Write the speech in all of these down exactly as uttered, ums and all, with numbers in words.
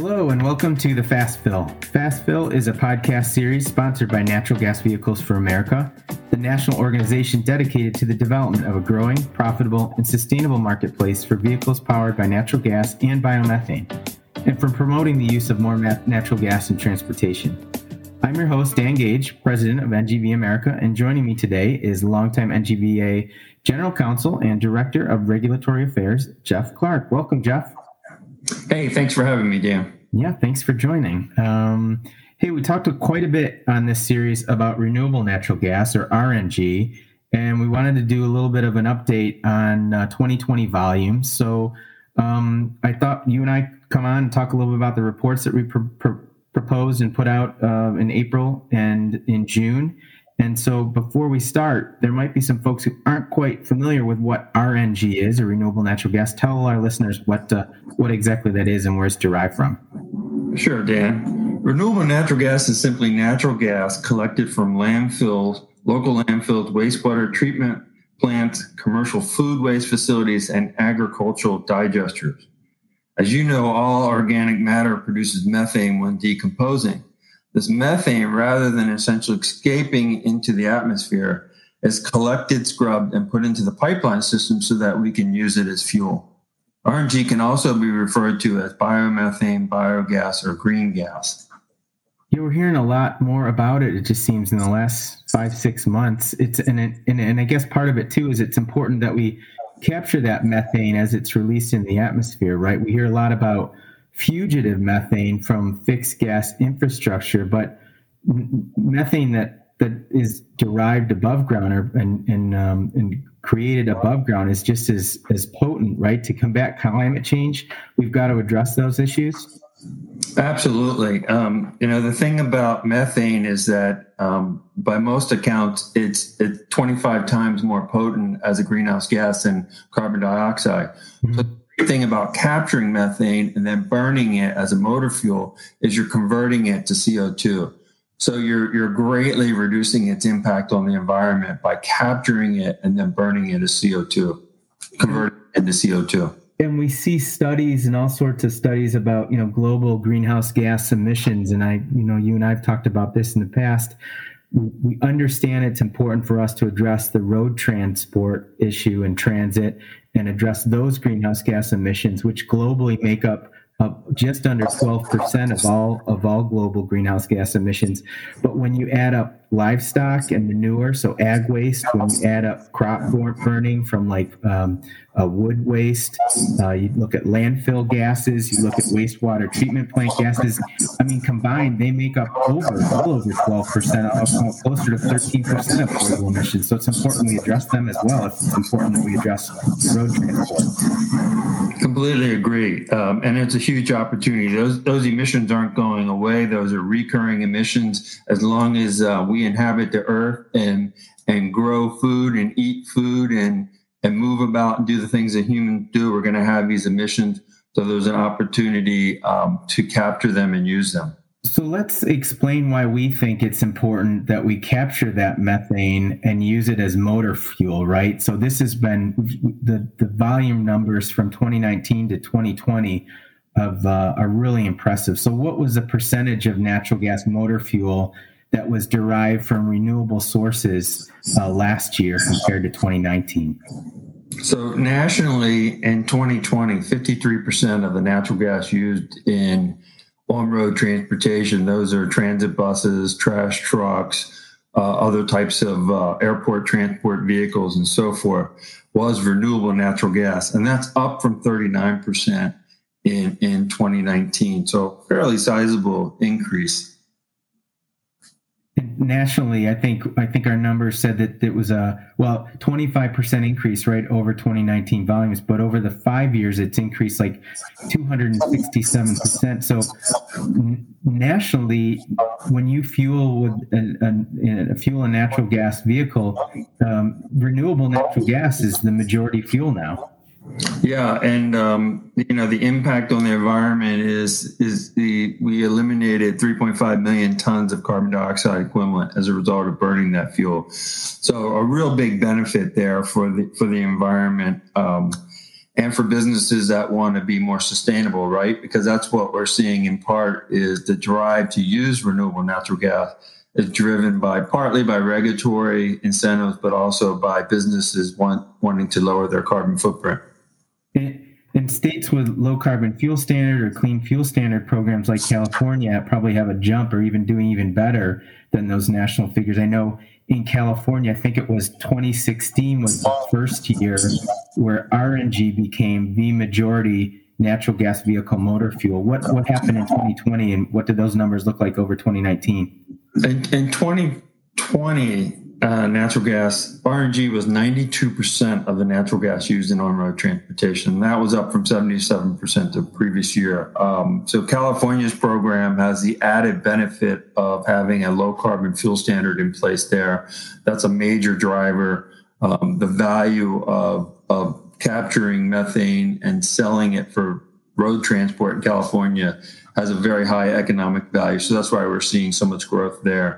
Hello and welcome to the Fast Fill. Fast Fill is a podcast series sponsored by Natural Gas Vehicles for America, the national organization dedicated to the development of a growing, profitable, and sustainable marketplace for vehicles powered by natural gas and biomethane, and for promoting the use of more natural gas in transportation. I'm your host, Dan Gage, president of N G V America, and joining me today is longtime N G V A General Counsel and Director of Regulatory Affairs, Jeff Clark. Welcome, Jeff. Hey, thanks for having me, Dan. Yeah, thanks for joining. Um, hey, we talked quite a bit on this series about renewable natural gas, or R N G, and we wanted to do a little bit of an update on uh, twenty twenty volumes. So um, I thought you and I come on and talk a little bit about the reports that we pr- pr- proposed and put out uh, in April and in June. And so before we start, there might be some folks who aren't quite familiar with what R N G is, or renewable natural gas. Tell our listeners what uh, what exactly that is and where it's derived from. Sure, Dan. Renewable natural gas is simply natural gas collected from landfills, local landfills, wastewater treatment plants, commercial food waste facilities, and agricultural digesters. As you know, all organic matter produces methane when decomposing. This methane, rather than essentially escaping into the atmosphere, is collected, scrubbed, and put into the pipeline system so that we can use it as fuel. R N G can also be referred to as biomethane, biogas, or green gas. Yeah, we're hearing a lot more about it, it just seems, in the last five, six months. It's and, it, and, and I guess part of it, too, is it's important that we capture that methane as it's released in the atmosphere, right? We hear a lot about fugitive methane from fixed gas infrastructure, but m- methane that, that is derived above ground or, and, and, um, and created above ground is just as, as potent, right? To combat climate change, we've got to address those issues. Absolutely. Um, you know, the thing about methane is that um, by most accounts, it's, it's twenty-five times more potent as a greenhouse gas than carbon dioxide. Mm-hmm. So the thing about capturing methane and then burning it as a motor fuel is you're converting it to C O two. So you're you're greatly reducing its impact on the environment by capturing it and then burning it as C O two, converting it into C O two. And we see studies and all sorts of studies about, you know, global greenhouse gas emissions. And I, you know, you and I have talked about this in the past. We understand it's important for us to address the road transport issue and transit and address those greenhouse gas emissions, which globally make up uh, just under twelve percent of all of all global greenhouse gas emissions. But when you add up livestock and manure, so ag waste, when you add up crop burning from like um, uh, wood waste, uh, you look at landfill gases, you look at wastewater treatment plant gases. I mean, combined, they make up over, well over twelve percent, closer to thirteen percent of global emissions. So it's important we address them as well. It's important that we address road transport. Completely agree. Um, and it's a huge opportunity. Those those emissions aren't going away. Those are recurring emissions. As long as uh, we inhabit the earth and and grow food and eat food and and move about and do the things that humans do, we're going to have these emissions. So there's an opportunity um, to capture them and use them. So let's explain why we think it's important that we capture that methane and use it as motor fuel, right? So this has been the, the volume numbers from twenty nineteen to twenty twenty of, uh, are really impressive. So what was the percentage of natural gas motor fuel that was derived from renewable sources uh, last year compared to twenty nineteen? So nationally in twenty twenty, fifty-three percent of the natural gas used in on-road transportation, those are transit buses, trash trucks, uh, other types of uh, airport transport vehicles, and so forth, was renewable natural gas. And that's up from thirty-nine percent in, in twenty nineteen. So fairly sizable increase. Nationally, I think I think our numbers said that it was a well twenty-five percent increase right over twenty nineteen volumes, but over the five years it's increased like two hundred sixty-seven percent. So n- nationally, when you fuel with a, a, a fuel a natural gas vehicle, um, renewable natural gas is the majority fuel now. Yeah, and um, you know the impact on the environment is is the we eliminated three point five million tons of carbon dioxide equivalent as a result of burning that fuel. So a real big benefit there for the for the environment. Um, and for businesses that want to be more sustainable, right? Because that's what we're seeing in part is the drive to use renewable natural gas is driven by partly by regulatory incentives, but also by businesses want, wanting to lower their carbon footprint. In, in states with low carbon fuel standard or clean fuel standard programs like California probably have a jump or even doing even better than those national figures. I know in California, I think it was twenty sixteen was the first year where R N G became the majority natural gas vehicle motor fuel. What what happened in twenty twenty, and what did those numbers look like over twenty nineteen? In, in twenty twenty, uh, natural gas, R N G was ninety-two percent of the natural gas used in on-road transportation. That was up from seventy-seven percent the previous year. Um, so California's program has the added benefit of having a low carbon fuel standard in place there. That's a major driver. Um, the value of, of capturing methane and selling it for road transport in California has a very high economic value. So that's why we're seeing so much growth there.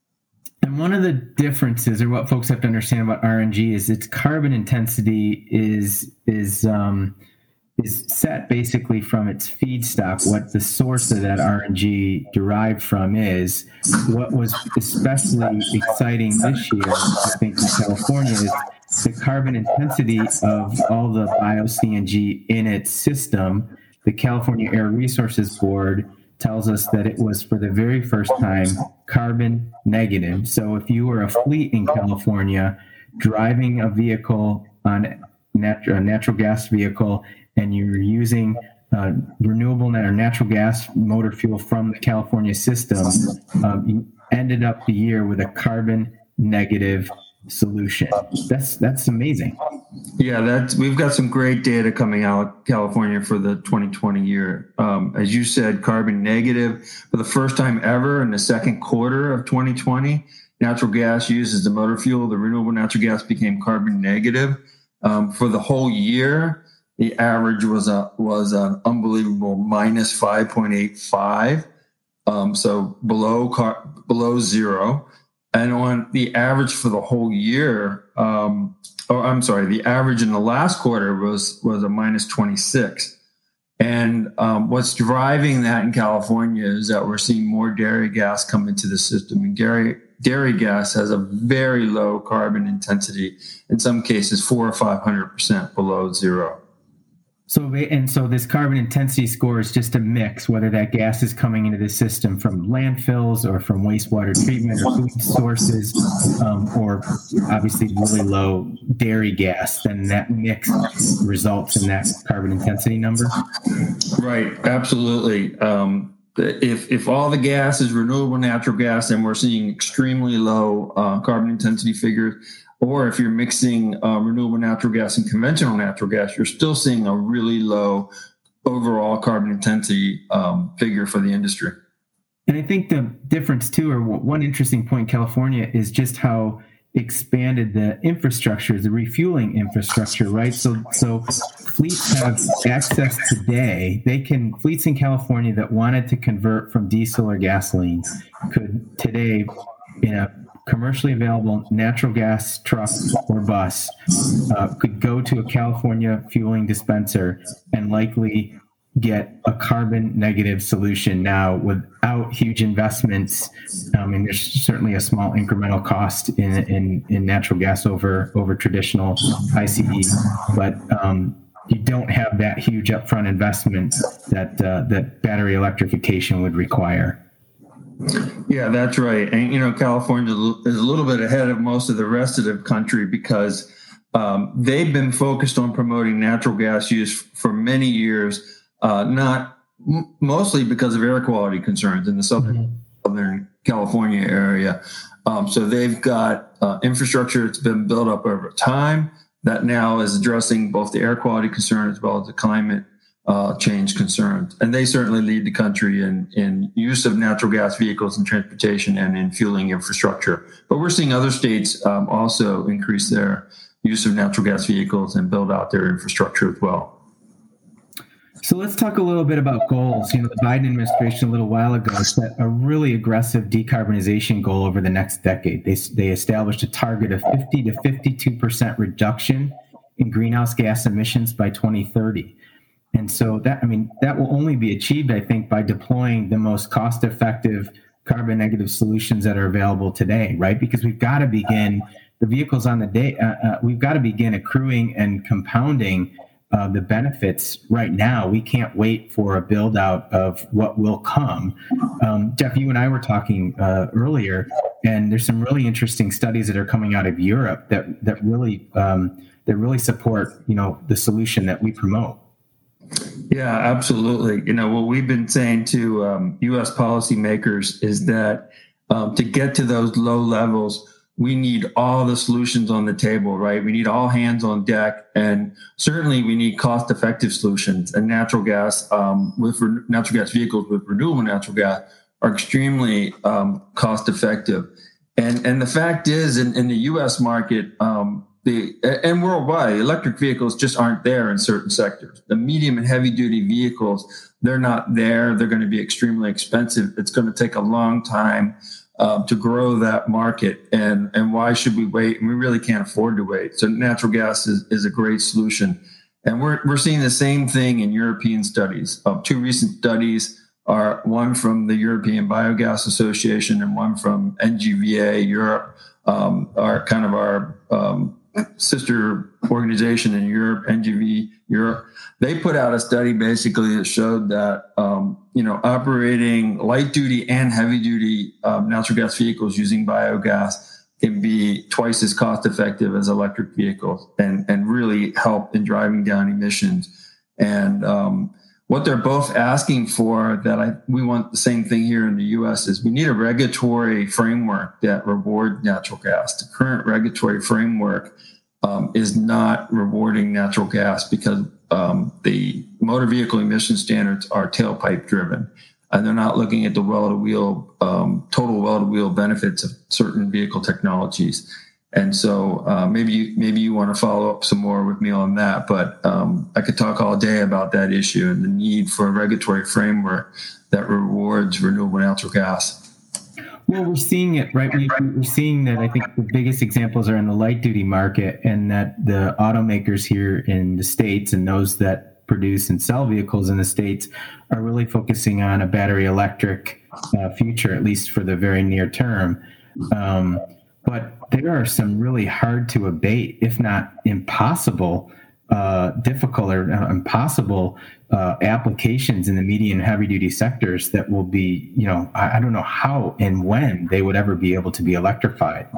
And one of the differences, or what folks have to understand about R N G, is its carbon intensity is is um, is set basically from its feedstock. What the source of that R N G derived from is. What was especially exciting this year, I think, in California, is the carbon intensity of all the bio-C N G in its system. The California Air Resources Board tells us that it was, for the very first time, carbon negative. So if you were a fleet in California driving a vehicle on nat- a natural gas vehicle, and you're using uh, renewable or natural gas motor fuel from the California system, um, you ended up the year with a carbon negative solution. That's that's amazing. Yeah, that's we've got some great data coming out of California for the twenty twenty year. Um, as you said, carbon negative for the first time ever in the second quarter of twenty twenty. Natural gas used as the motor fuel, the renewable natural gas became carbon negative. Um, for the whole year, the average was a was an unbelievable minus five point eight five, um, so below car, below zero. And on the average for the whole year, um, oh, I'm sorry, the average in the last quarter was was a minus twenty-six. And um, what's driving that in California is that we're seeing more dairy gas come into the system. And dairy, dairy gas has a very low carbon intensity, in some cases four or five hundred percent below zero. So, and so this carbon intensity score is just a mix, whether that gas is coming into the system from landfills or from wastewater treatment or food sources, um, or obviously really low dairy gas, then that mix results in that carbon intensity number. Right, absolutely. Um, if if all the gas is renewable natural gas, then we're seeing extremely low uh, carbon intensity figures. Or if you're mixing uh, renewable natural gas and conventional natural gas, you're still seeing a really low overall carbon intensity um, figure for the industry. And I think the difference too, or one interesting point in California, is just how expanded the infrastructure, the refueling infrastructure, right? So, so fleets have access today. They can, fleets in California that wanted to convert from diesel or gasoline could today, in a commercially available natural gas truck or bus, uh, could go to a California fueling dispenser and likely get a carbon negative solution now without huge investments. Um, and there's certainly a small incremental cost in in, in natural gas over over traditional I C E, but um, you don't have that huge upfront investment that uh, that battery electrification would require. Yeah, that's right. And, you know, California is a little bit ahead of most of the rest of the country because um, they've been focused on promoting natural gas use for many years, uh, not m- mostly because of air quality concerns in the southern, mm-hmm. southern California area. Um, so they've got uh, infrastructure that's been built up over time that now is addressing both the air quality concern as well as the climate Uh, change concerns. And they certainly lead the country in, in use of natural gas vehicles in transportation and in fueling infrastructure. But we're seeing other states um, also increase their use of natural gas vehicles and build out their infrastructure as well. So let's talk a little bit about goals. You know, the Biden administration a little while ago set a really aggressive decarbonization goal over the next decade. They, they established a target of fifty to fifty-two percent reduction in greenhouse gas emissions by twenty thirty. And so that, I mean, that will only be achieved, I think, by deploying the most cost-effective carbon negative solutions that are available today, right? Because we've got to begin the vehicles on the day, uh, uh, we've got to begin accruing and compounding uh, the benefits right now. We can't wait for a build out of what will come. Um, Jeff, you and I were talking uh, earlier, and there's some really interesting studies that are coming out of Europe that that really um, that really support, you know, the solution that we promote. Yeah, absolutely. You know, what we've been saying to um, U S policymakers is that um, to get to those low levels, we need all the solutions on the table, right? We need all hands on deck, and certainly we need cost-effective solutions. And natural gas um, with re- natural gas vehicles with renewable natural gas are extremely um, cost-effective. And and the fact is, in, in the U S market, um, the and worldwide, electric vehicles just aren't there in certain sectors. The medium and heavy-duty vehicles, they're not there. They're going to be extremely expensive. It's going to take a long time Um, to grow that market, and and why should we wait? And we really can't afford to wait. So natural gas is, is a great solution, and we're we're seeing the same thing in European studies. Uh, two recent studies are one from the European Biogas Association and one from N G V A Europe, um, are kind of our um, sister organization in Europe, N G V Europe. They put out a study basically that showed that, um, you know, operating light duty and heavy duty um, natural gas vehicles using biogas can be twice as cost effective as electric vehicles, and, and really help in driving down emissions. And um, what they're both asking for, that I, we want the same thing here in the U S, is we need a regulatory framework that rewards natural gas. The current regulatory framework um, is not rewarding natural gas because um, the motor vehicle emission standards are tailpipe driven, and they're not looking at the well-to-wheel, um, total well-to-wheel benefits of certain vehicle technologies. And so uh, maybe you, maybe you want to follow up some more with me on that, but um, I could talk all day about that issue and the need for a regulatory framework that rewards renewable natural gas. Well, we're seeing it, right? We, we're seeing that. I think the biggest examples are in the light duty market, and that the automakers here in the States and those that produce and sell vehicles in the States are really focusing on a battery electric uh, future, at least for the very near term. Um, But there are some really hard to abate, if not impossible, uh, difficult or uh, impossible uh, applications in the medium and heavy duty sectors that will be, you know, I, I don't know how and when they would ever be able to be electrified.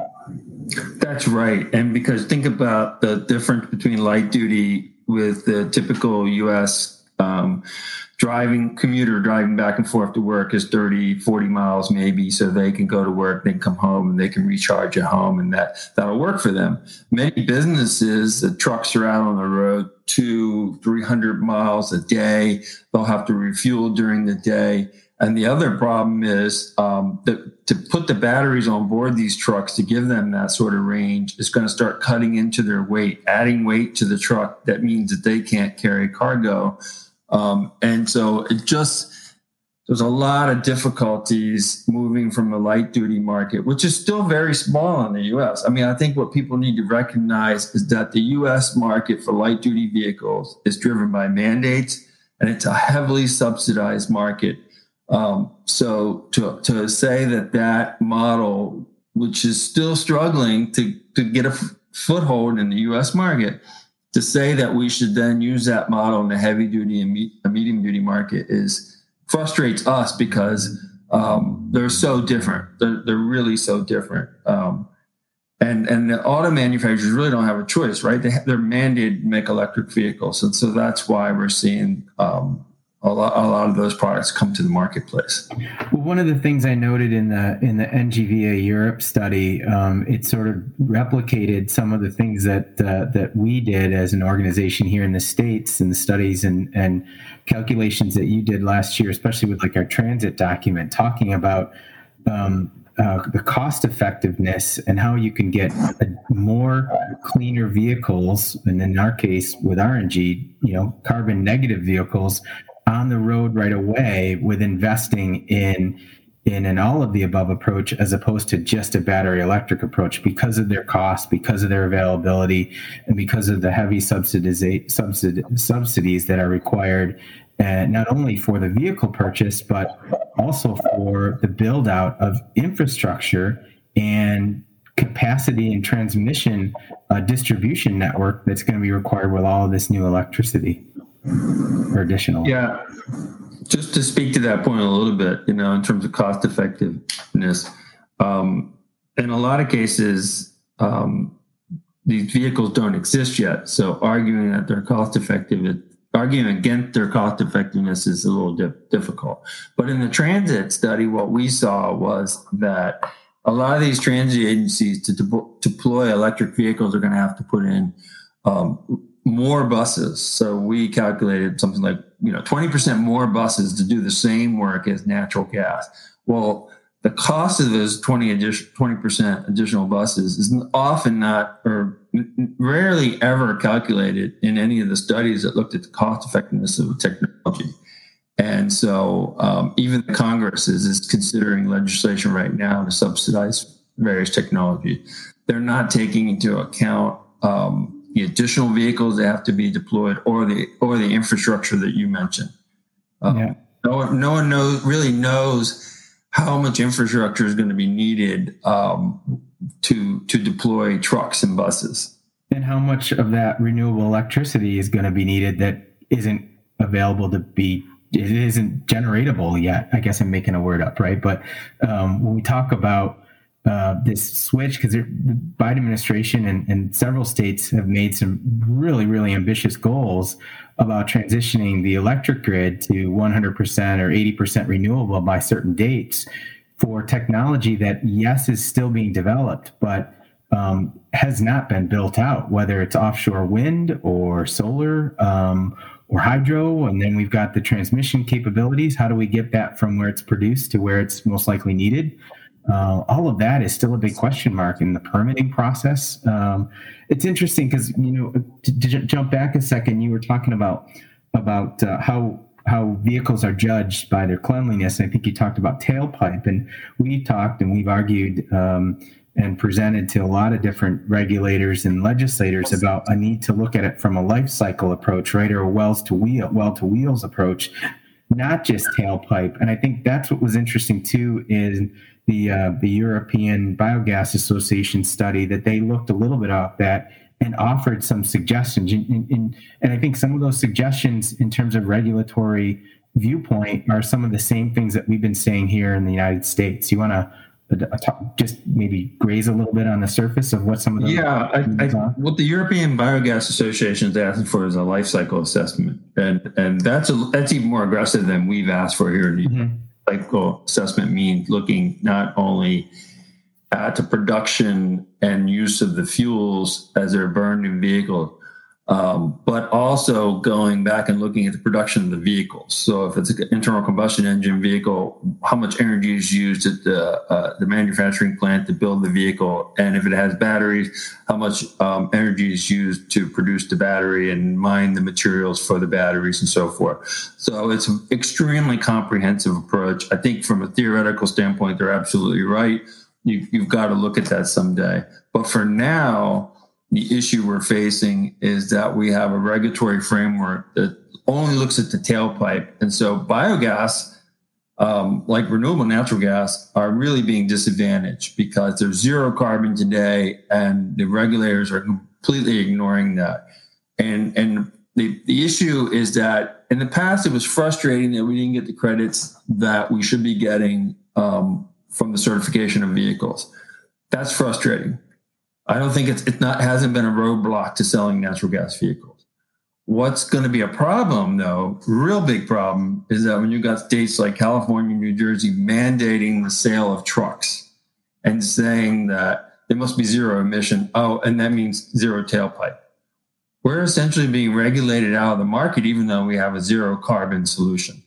That's right. And because think about the difference between light duty with the typical U S um, driving commuter driving back and forth to work is thirty, forty miles maybe, so they can go to work, they can come home, and they can recharge at home, and that, that'll work for them. Many businesses, the trucks are out on the road two, three hundred miles a day. They'll have to refuel during the day. And the other problem is um, that to put the batteries on board these trucks to give them that sort of range is going to start cutting into their weight, adding weight to the truck. That means that they can't carry cargo. Um, and so it just, there's a lot of difficulties moving from the light duty market, which is still very small in the U S. I mean, I think what people need to recognize is that the U S market for light duty vehicles is driven by mandates, and it's a heavily subsidized market. Um, so to, to say that that model, which is still struggling to, to get a f- foothold in the U S market, to say that we should then use that model in the heavy duty and me- medium duty market is frustrates us because um, they're so different. They're, they're really so different. Um, and, and the auto manufacturers really don't have a choice, right? They have, they're mandated to make electric vehicles. And so that's why we're seeing um, a lot, a lot of those products come to the marketplace. Well, one of the things I noted in the in the N G V A Europe study, um, it sort of replicated some of the things that uh, that we did as an organization here in the States, and the studies and and calculations that you did last year, especially with like our transit document, talking about um, uh, the cost effectiveness and how you can get a more cleaner vehicles, and in our case with R N G, you know, carbon negative vehicles on the road right away with investing in in an all of the above approach as opposed to just a battery electric approach because of their cost, because of their availability, and because of the heavy subsidiza- subsidi- subsidies that are required, uh, not only for the vehicle purchase, but also for the build out of infrastructure and capacity and transmission uh, distribution network that's going to be required with all of this new electricity or additional. Yeah. Just to speak to that point a little bit, you know, in terms of cost effectiveness, um, in a lot of cases, um, these vehicles don't exist yet. So arguing that they're cost effective, arguing against their cost effectiveness is a little di- difficult. But in the transit study, what we saw was that a lot of these transit agencies to de- deploy electric vehicles are going to have to put in um, more buses. So we calculated something like, you know, twenty percent more buses to do the same work as natural gas. Well, the cost of those twenty percent additional buses is often not, or rarely ever calculated in any of the studies that looked at the cost effectiveness of the technology. And so um, even the Congress is, is considering legislation right now to subsidize various technologies. They're not taking into account um, the additional vehicles that have to be deployed, or the or the infrastructure that you mentioned. Um, yeah. No one, no one knows really knows how much infrastructure is going to be needed um, to to deploy trucks and buses, and how much of that renewable electricity is going to be needed that isn't available to be. It isn't generatable yet. I guess I'm making a word up, right? But um, when we talk about Uh, this switch, because the Biden administration and, and several states have made some really, really ambitious goals about transitioning the electric grid to one hundred percent or eighty percent renewable by certain dates for technology that, yes, is still being developed, but um, has not been built out, whether it's offshore wind or solar um, or hydro. And then we've got the transmission capabilities. How do we get that from where it's produced to where it's most likely needed? Uh, all of that is still a big question mark in the permitting process. Um, it's interesting because, you know, to, to j- jump back a second, you were talking about about uh, how how vehicles are judged by their cleanliness. I think you talked about tailpipe, and we talked and we've argued um, and presented to a lot of different regulators and legislators about a need to look at it from a life cycle approach, right, or a wells to wheel, well to wheels approach, not just tailpipe. And I think that's what was interesting too is the uh, the European Biogas Association study that they looked a little bit at that and offered some suggestions. And, and, and I think some of those suggestions in terms of regulatory viewpoint are some of the same things that we've been saying here in the United States. You want to uh, just maybe graze a little bit on the surface of what some of those yeah, I, I, what the European Biogas Association is asking for is a life cycle assessment, and and that's a, that's even more aggressive than we've asked for here in the mm-hmm. Life cycle assessment means looking not only at the production and use of the fuels as they're burned in vehicles, um, but also going back and looking at the production of the vehicles. So if it's an internal combustion engine vehicle, how much energy is used at the, uh, the manufacturing plant to build the vehicle? And if it has batteries, how much um, energy is used to produce the battery and mine the materials for the batteries and so forth. So it's an extremely comprehensive approach. I think from a theoretical standpoint, they're absolutely right. You, you've got to look at that someday. But for now, the issue we're facing is that we have a regulatory framework that only looks at the tailpipe. And so biogas, um, like renewable natural gas, are really being disadvantaged because there's zero carbon today, and the regulators are completely ignoring that. And, and the, the issue is that in the past, it was frustrating that we didn't get the credits that we should be getting um, from the certification of vehicles. That's frustrating. I don't think it's it not hasn't been a roadblock to selling natural gas vehicles. What's going to be a problem, though, real big problem, is that when you've got states like California, New Jersey mandating the sale of trucks and saying that there must be zero emission, oh, and that means zero tailpipe. We're essentially being regulated out of the market, even though we have a zero carbon solution.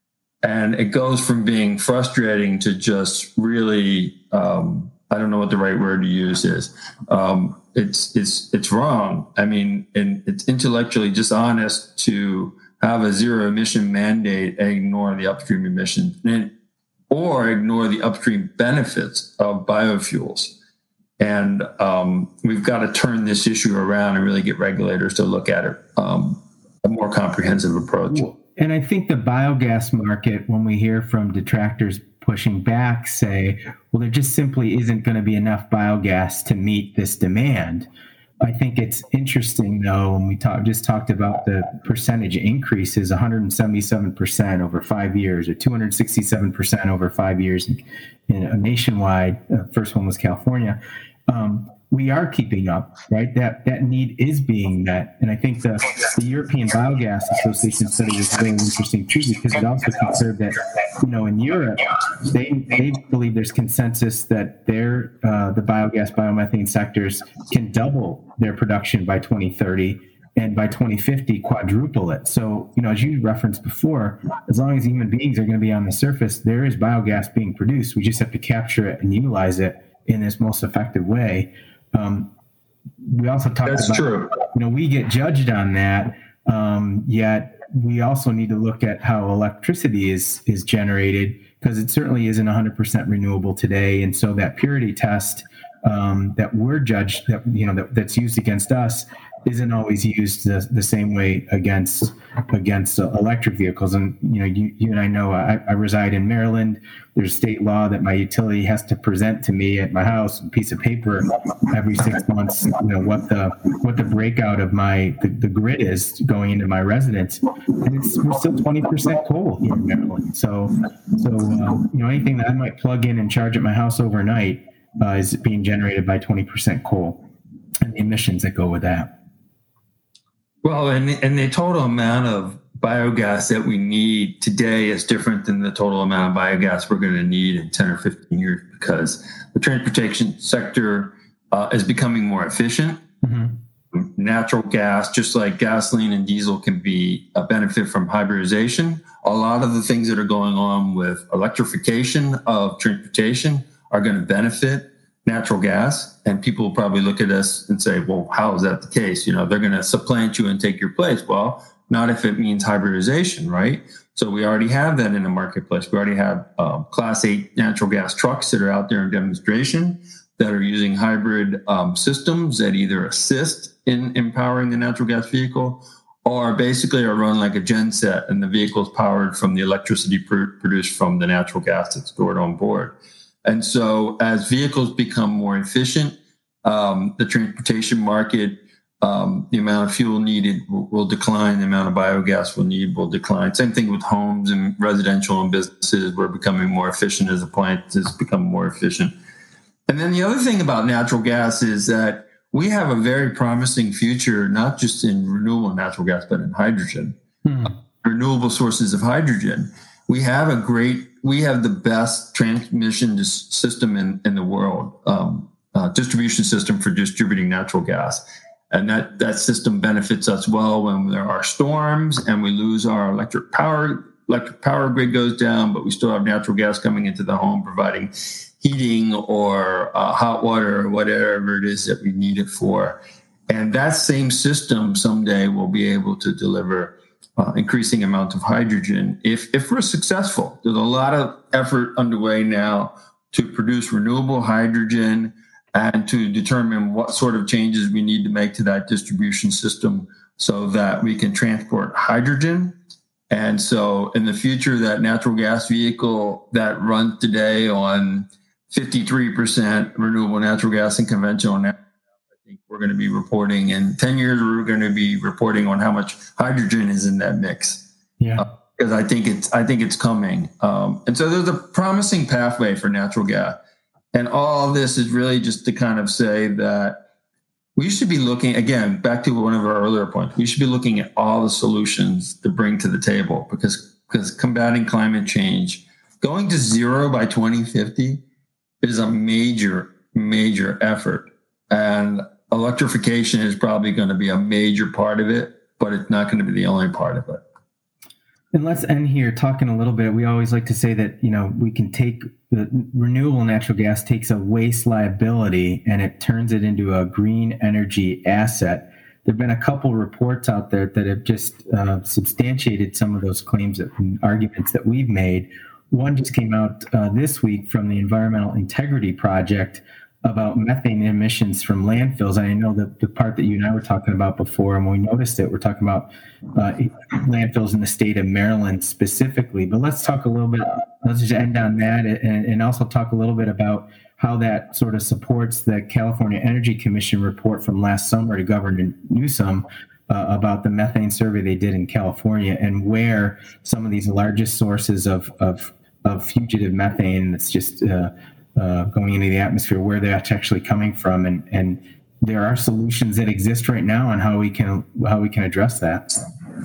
And it goes from being frustrating to just really, um, I don't know what the right word to use is. Um, it's it's it's wrong. I mean, and it's intellectually dishonest to have a zero emission mandate and ignore the upstream emissions. And or ignore the upstream benefits of biofuels. And um, we've got to turn this issue around and really get regulators to look at it, um, a more comprehensive approach. And I think the biogas market, when we hear from detractors pushing back, say, well, there just simply isn't going to be enough biogas to meet this demand. I think it's interesting, though, when we talk, just talked about the percentage increases, one hundred seventy-seven percent over five years, or two hundred sixty-seven percent over five years in, in a nationwide. Uh, first one was California. Um, we are keeping up, right? That that need is being met. And I think the, the European Biogas Association study was really interesting, too, because it also considered that, you know, in Europe, they they believe there's consensus that their uh, the biogas, biomethane sectors can double their production by twenty thirty, and by twenty fifty, quadruple it. So, you know, as you referenced before, as long as human beings are going to be on the surface, there is biogas being produced. We just have to capture it and utilize it in this most effective way. Um, we also talked That's about, true. you know, we get judged on that, um, yet we also need to look at how electricity is is generated, because it certainly isn't one hundred percent renewable today. And so that purity test um, that we're judged, that, you know, that, that's used against us isn't always used the, the same way against against uh, electric vehicles. And, you know, you, you and I know I, I reside in Maryland. There's state law that my utility has to present to me at my house a piece of paper every six months, you know, what the what the breakout of my the, the grid is going into my residence. And it's we're still twenty percent coal here in Maryland. So so uh, you know, anything that I might plug in and charge at my house overnight uh, is being generated by twenty percent coal, and the emissions that go with that. Well, and, and the total amount of biogas that we need today is different than the total amount of biogas we're going to need in ten or fifteen years, because the transportation sector uh, is becoming more efficient. Mm-hmm. Natural gas, just like gasoline and diesel, can be a benefit from hybridization. A lot of the things that are going on with electrification of transportation are going to benefit natural gas, and people will probably look at us and say, well, how is that the case? You know, they're going to supplant you and take your place. Well, not if it means hybridization, right? So we already have that in the marketplace. We already have um, Class eight natural gas trucks that are out there in demonstration that are using hybrid um, systems that either assist in empowering the natural gas vehicle, or basically are run like a genset, and the vehicle is powered from the electricity pr- produced from the natural gas that's stored on board. And so as vehicles become more efficient, um, the transportation market, um, the amount of fuel needed will, will decline. The amount of biogas we'll need will decline. Same thing with homes and residential and businesses. We're becoming more efficient as appliances become more efficient. And then the other thing about natural gas is that we have a very promising future, not just in renewable natural gas, but in hydrogen, hmm. renewable sources of hydrogen. We have a great, we have the best transmission system in, in the world, um, uh, distribution system for distributing natural gas. And that, that system benefits us well when there are storms and we lose our electric power. Electric power grid goes down, but we still have natural gas coming into the home, providing heating or uh, hot water or whatever it is that we need it for. And that same system someday will be able to deliver Uh, increasing amount of hydrogen if if we're successful. There's a lot of effort underway now to produce renewable hydrogen and to determine what sort of changes we need to make to that distribution system so that we can transport hydrogen. And so in the future, that natural gas vehicle that runs today on fifty-three percent renewable natural gas and conventional natural, I think we're going to be reporting in ten years, we're going to be reporting on how much hydrogen is in that mix. Yeah. Uh, because I think it's, I think it's coming. Um, and so there's a promising pathway for natural gas. And all of this is really just to kind of say that we should be looking, again, back to one of our earlier points, we should be looking at all the solutions to bring to the table, because, because combating climate change, going to zero by twenty fifty is a major, major effort. And electrification is probably going to be a major part of it, but it's not going to be the only part of it. And let's end here talking a little bit. We always like to say that, you know, we can take the renewable natural gas takes a waste liability and it turns it into a green energy asset. There've been a couple reports out there that have just uh, substantiated some of those claims and arguments that we've made. one just came out uh, this week from the Environmental Integrity Project about methane emissions from landfills. And I know that the part that you and I were talking about before, and when we noticed it, we're talking about uh, landfills in the state of Maryland specifically. But let's talk a little bit, let's just end on that, and, and also talk a little bit about how that sort of supports the California Energy Commission report from last summer to Governor Newsom uh, about the methane survey they did in California, and where some of these largest sources of, of, of fugitive methane that's just uh, Uh, going into the atmosphere, where that's actually coming from, and and there are solutions that exist right now on how we can how we can address that.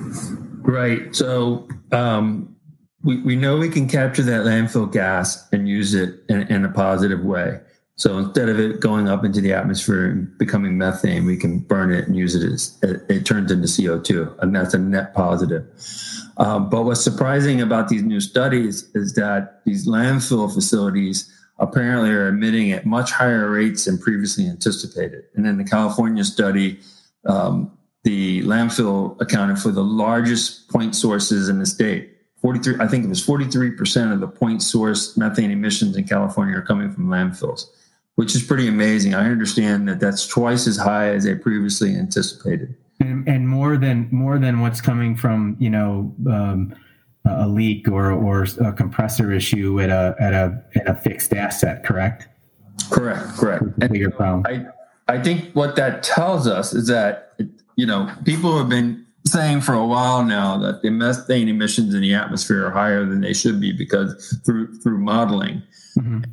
Right. So um, we we know we can capture that landfill gas and use it in, in a positive way. So instead of it going up into the atmosphere and becoming methane, we can burn it and use it as it, it turns into C O two, and that's a net positive. Um, but what's surprising about these new studies is that these landfill facilities apparently are emitting at much higher rates than previously anticipated. And in the California study, um, the landfill accounted for the largest point sources in the state. forty-three, I think it was forty-three percent of the point source methane emissions in California are coming from landfills, which is pretty amazing. I understand that that's twice as high as they previously anticipated. And, and more than more than what's coming from, you know, um, a leak or or a compressor issue at a at a at a fixed asset, correct? Correct, correct. A bigger problem. I I think what that tells us is that, you know, people have been saying for a while now that the methane emissions in the atmosphere are higher than they should be because through through modeling. Mm-hmm.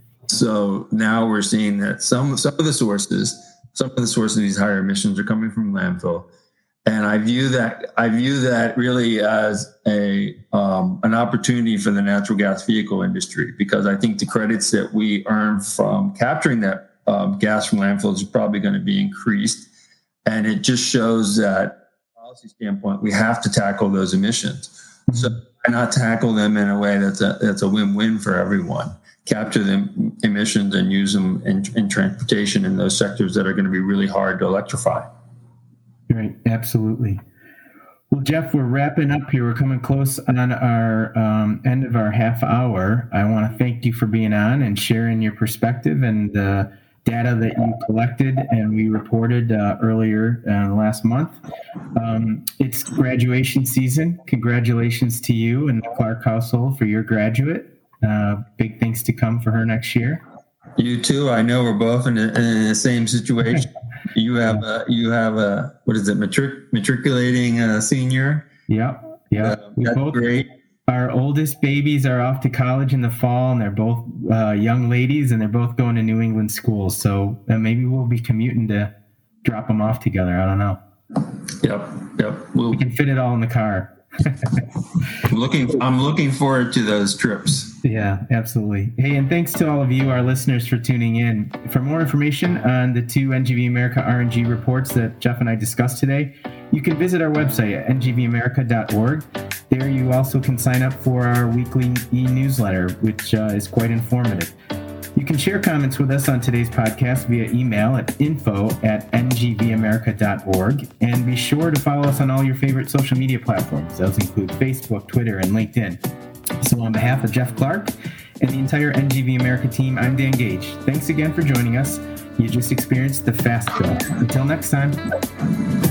So now we're seeing that some some of the sources, some of the sources of these higher emissions are coming from landfill. And I view that I view that really as a um, an opportunity for the natural gas vehicle industry, because I think the credits that we earn from capturing that um, gas from landfills is probably going to be increased. And it just shows that, from a policy standpoint, we have to tackle those emissions. So why not tackle them in a way that's a that's a win-win for everyone? Capture them emissions and use them in, in transportation in those sectors that are going to be really hard to electrify. Right, absolutely. Well, Jeff, we're wrapping up here. We're coming close on our um, end of our half hour. I want to thank you for being on and sharing your perspective and the data that you collected and we reported uh, earlier uh, last month. Um, it's graduation season. Congratulations to you and the Clark household for your graduate. Uh, big things to come for her next year. You too. I know we're both in the, in the same situation. You have a, you have a, what is it, matric, matriculating uh, senior? Yeah, yeah. Uh, that's both, great. Our oldest babies are off to college in the fall, and they're both uh, young ladies, and they're both going to New England schools. So uh, maybe we'll be commuting to drop them off together. I don't know. Yep, yep. We'll, we can fit it all in the car. I'm looking I'm looking forward to those trips. Yeah, absolutely. Hey, and thanks to all of you, our listeners, for tuning in. For more information on the two N G V America R N G reports that Jeff and I discussed today, you can visit our website at N G V America dot org. There you also can sign up for our weekly e-newsletter, which uh, is quite informative. You can share comments with us on today's podcast via email at info at N G V America dot org, and be sure to follow us on all your favorite social media platforms. Those include Facebook, Twitter, and LinkedIn. So on behalf of Jeff Clark and the entire N G V America team, I'm Dan Gage. Thanks again for joining us. You just experienced the Fast Show. Until next time.